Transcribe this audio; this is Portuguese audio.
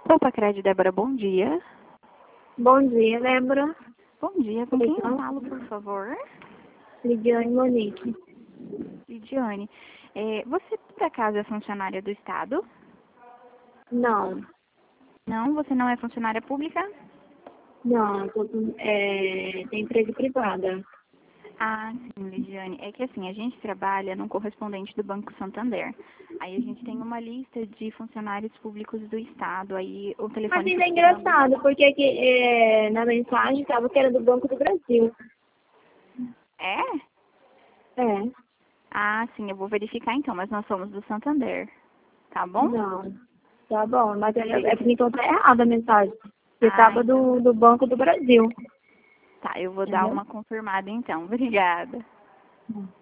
Opa, Crédito Débora, bom dia. Bom dia, Débora. Bom dia, com quem eu falo, por favor? Lidiane Monique. Lidiane, você por acaso é funcionária do Estado? Não, Não, você não é funcionária pública? não, tem empresa privada. Ah, sim, Lidiane. É que assim, a gente trabalha num correspondente do Banco Santander. Aí a gente tem uma lista de funcionários públicos do Estado. Aí o Mas telefone que ainda eu é tô dando... engraçado, porque aqui, na mensagem estava que era do Banco do Brasil. É? É, Ah, sim, eu vou verificar então, mas nós somos do Santander. Tá bom? não. Tá bom, mas é que então tá errada a mensagem. Porque Ah, estava então. do Banco do Brasil. Tá, eu vou dar Entendeu? uma confirmada então. Obrigada.